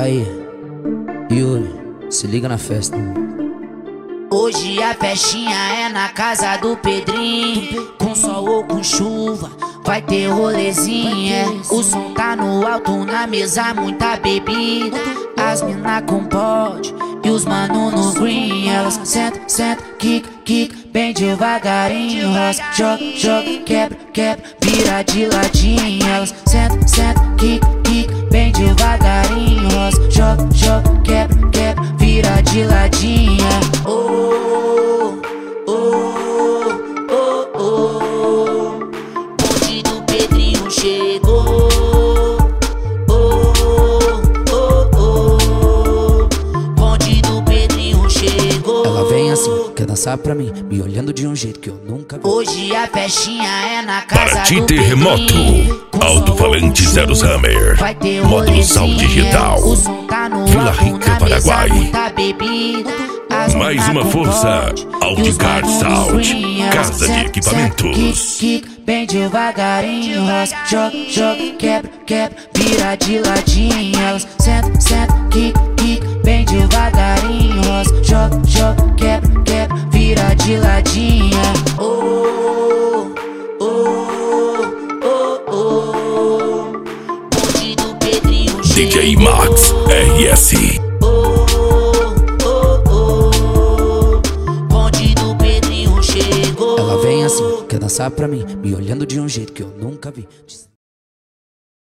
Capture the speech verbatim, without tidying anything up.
Aí, Yuri, se liga na festa. Hoje a festinha é na casa do Pedrinho. Com sol ou com chuva, vai ter rolezinha. O som tá no alto, na mesa muita bebida. As mina com pote e os mano no green. Elas senta, senta, kick, kick, bem devagarinho. Elas joga, joga, quebra, quebra, vira de ladinho. Elas senta, senta, kick, kick, bem devagarinho. Elas joga, joga, quebra, quebra, vira de ladinha. Oh, oh, oh, oh, bonde do Pedrinho chegou. Oh, oh, oh, bonde do Pedrinho chegou. Ela vem assim, quer dançar pra mim, me olhando de um jeito que eu nunca vi. Hoje a festinha é na casa Paraty do Terremoto, Pedrinho. alto-falante Zero Hammer, módulo Sound Digital, O som tá no Vila alto, Rica, na mesa Paraguai. muita bebida. As Mais mina uma com força, pote e Altic os Car mano no Sound, green. Elas casa de senta, equipamentos. senta, kick, kick, bem devagarinho. Elas joga, joga, quebra, quebra, vira de ladinho. Elas senta, senta, kick, kick, bem devagarinho. Elas joga, joga, quebra, quebra, vira de ladinha. Oh, oh, oh, oh, bonde do Pedrinho D J chegou. Max R S. Oh, oh, oh, bonde do Pedrinho chegou. Ela vem assim, quer dançar pra mim, me olhando de um jeito que eu nunca vi.